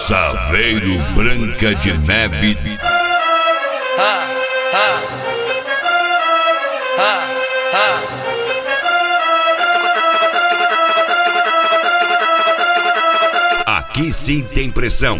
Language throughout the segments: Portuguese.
Saveiro Branca de Neve. Aqui sim tem pressão.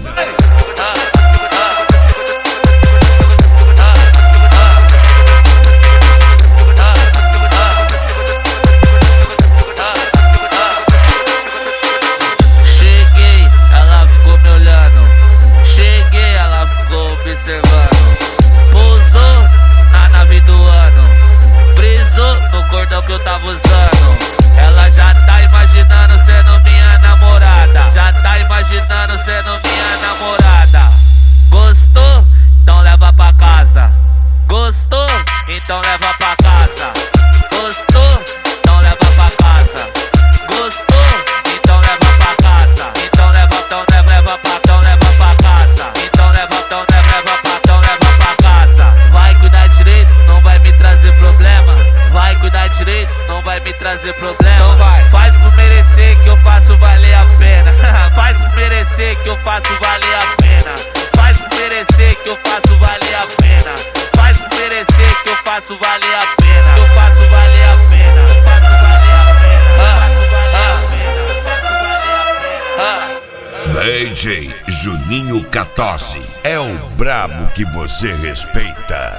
Cheguei, ela ficou me olhando. Cheguei, ela ficou observando. Pousou na nave do ano. Brisou no cordão que eu tava usando. Ela já tá imaginando sendo minha namorada. Já tá imaginando sendo minha namorada. Gostou? Então leva pra casa. Gostou? Então leva pra casa. Gostou? Então leva pra casa. Gostou? Então leva pra casa. Então leva pra casa. Então leva pra casa. Vai cuidar direito, não vai me trazer problema. Vai cuidar direito, não vai me trazer problema. Então vai. Faz por merecer que eu faço valer a pena. Faz por merecer que eu faço valer a pena. Faz por merecer que eu faço valer a pena. Faz por merecer que eu faço valer a pena. Eu faço valer a pena. Eu faço valer a pena. Eu faço valer a pena. Eu faço valer a pena. DJ Juninho 14 é o brabo que você respeita.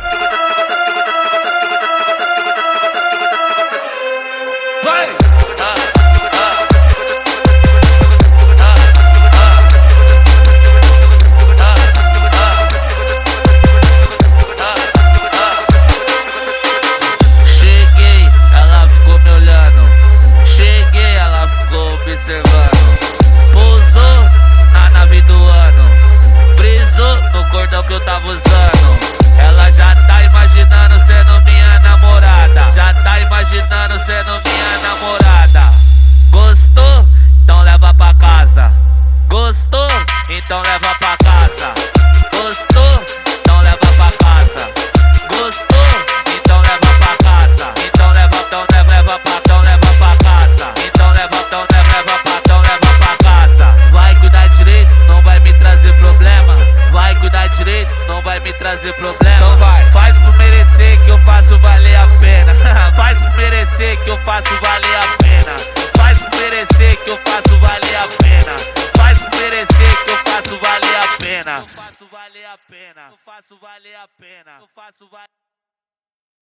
Vai! Cheguei, ela ficou me olhando. Cheguei, ela ficou observando. Pousou na nave do ano. Brisou no cordão que eu tava usando. Ela já tá imaginando sendo minha namorada. Já tá imaginando sendo minha namorada. Gostou? Então leva pra casa. Gostou? Então leva pra casa. Gostou? Então leva pra casa. Gostou? Então leva pra casa. Então leva pra casa. Então leva pra casa. Vai cuidar direito, não vai me trazer problema. Vai cuidar direito, não vai me trazer problema. Então vai. Faz por merecer que eu faço valer a pena. Faz por merecer que eu faço valer a pena. Faz por merecer que eu faço valer a pena. Faz por merecer que eu faço valer a pena. Eu faço valer a pena. Eu faço valer a pena. Eu faço valer